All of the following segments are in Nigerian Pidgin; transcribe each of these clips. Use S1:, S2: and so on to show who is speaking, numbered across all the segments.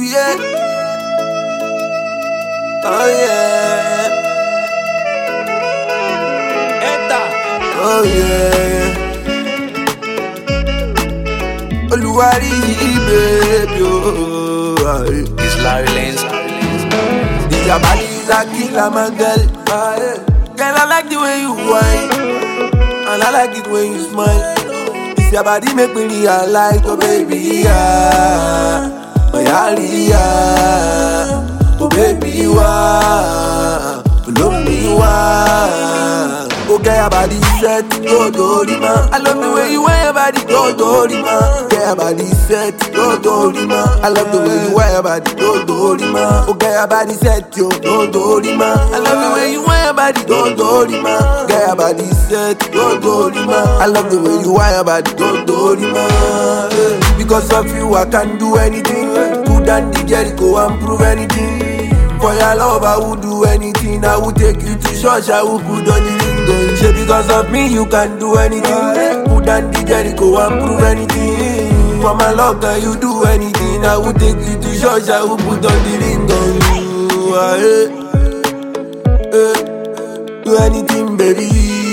S1: yeah. Oh yeah. Oh yeah. Oluwari, baby, oh.
S2: It's Larry Lanes.
S1: This your body is a killer, my girl. Girl, I like the way you whine, and I like it when you smile. This your body make me realize, oh baby, yeah, oh yeah, yeah. Oh baby, you are, love me, you are. Okay, your body set, go Dorima. I love the way you wear your body, go Dorima. Okay, your body set, go Dorima. I love the way you wear your body, go Dorima. Okay, your body set, yo, go Dorima. I love the way you wear your body, go Dorima. Okay, your body set, go Dorima. I love the way you wear your body, go Dorima. Because of you, I can do anything. Put down the Jericho and prove anything. For your love, I would do anything. I would take you to church, I would put on the ring. Because of me, you can do anything. Put down the Jericho and prove anything. For my love, girl, you do anything. I would take you to church, I would put on the ring on you. Do anything, baby.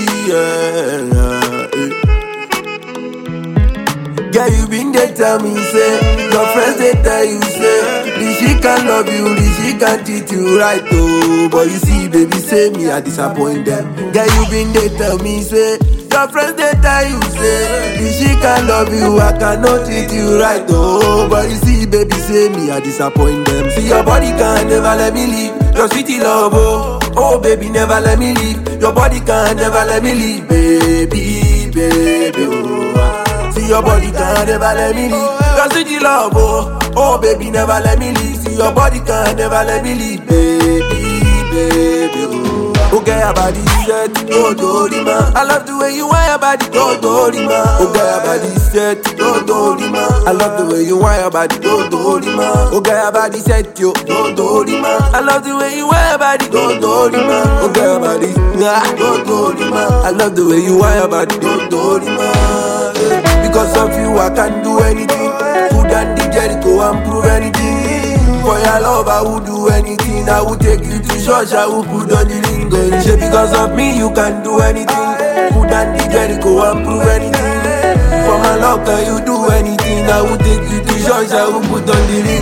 S1: Girl, you been there, tell me, say. Your friends, they tell you, say. She can love you, she can treat you right, oh. But you see, baby, say me, I disappoint them. Girl, you been there, tell me, say. Your friends, they tell you, say. She can love you, I cannot treat you right, oh. But you see, baby, say me, I disappoint them. See, your body can never let me leave. Your sweetie love, oh. Oh, baby, never let me leave. Your body can never let me leave, baby, baby, oh. See, your body can never let me leave. Your sweetie love, oh. Oh, baby, never let me leave. See, your body can never let me leave, baby, baby, oh. Okay, your body set, go Dorima. I love the way you wear your body, go Dorima. Okay, your body set, go Dorima. I love the way you wear your body, go Dorima. Okay, your body set, yo, go Dorima. I love the way you wear your body, go Dorima. Okay, your body, go Dorima. I love the way you wear your body, go Dorima. Because of you, I can do anything. Put down the Jericho and prove anything. For your love, I would do anything. I would take you to church, I would put on the ring. Because of me, you can do anything. Put down the Jericho and prove anything. For my love, can you do anything? I would take you to church, I would put on the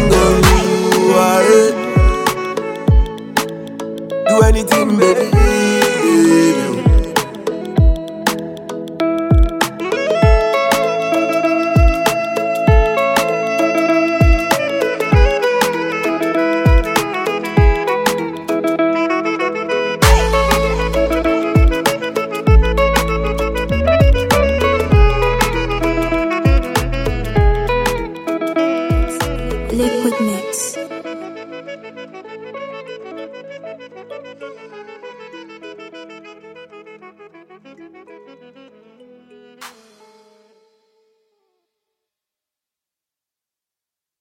S1: ring. Do anything, baby.
S3: Liquid Mix.